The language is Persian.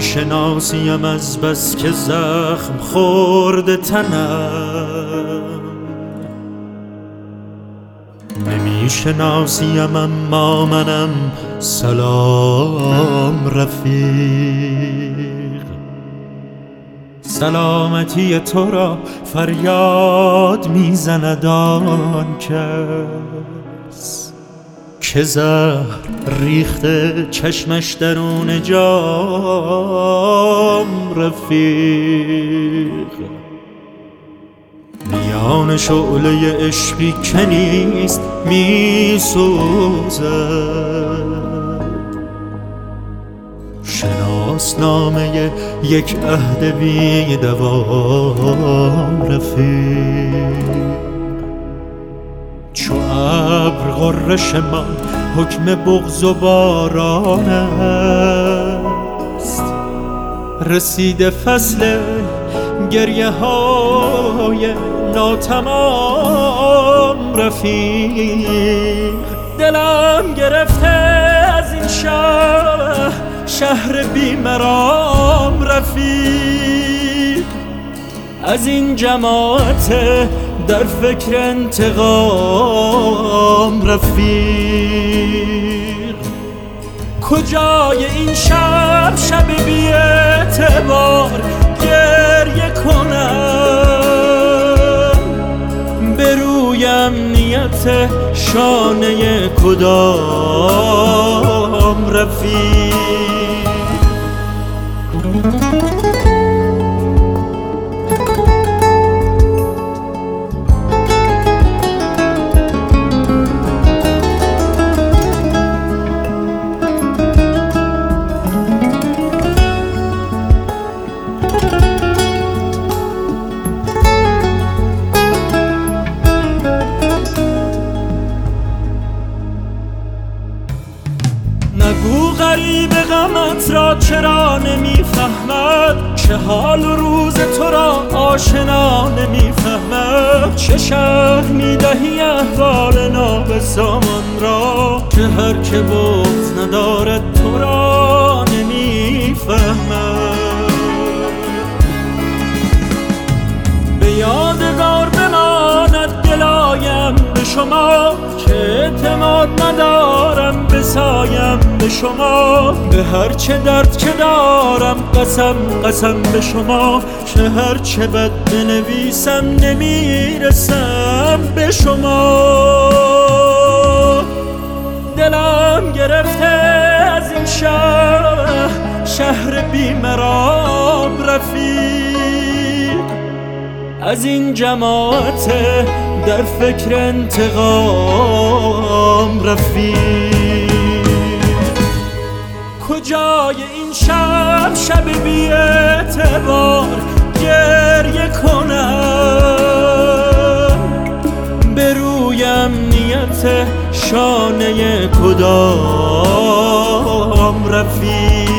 شناسیم از بس که زخم خورده تنم، نمی شناسیم اما منم. سلام رفیق، سلامتی تو را فریاد میزند آن کس که زهر ریخته چشمش درون جام رفیق. میان شعله عشقی که نیست میسوزد، شناسنامه یک عهد بی دوام رفیق. چو ابر غرش من حکم بغض و باران است، رسیده فصل گریه های ناتمام رفیق. دلم گرفته از این شهر بیمرام رفیق، از این جماعت در فکر انتقام رفیق. کجای این شب بی اعتبار گریه کنم، به روی امنیت شانه کدام رفیق. نگو غریب غمت را چرا نمیفهمد، چه حال و روز تو را آشنا نمیفهمد. چه شرح میدهی احوال نابسامان را که هر که بغض ندارد تو را نمیفهمد. به یادگار بماند دلایم به شما که اعتماد ندارم به سایم به شما. به هر چه درد که دارم قسم به شما که هر چه بد بنویسم نمیرسم به شما. دلم گرفته از این شهر بیمرام رفیق، از این جماعت در فکر انتقام رفیق. کجای این شب بی اعتبار گریه کنم، به روی امنیت شانه کدام رفیق.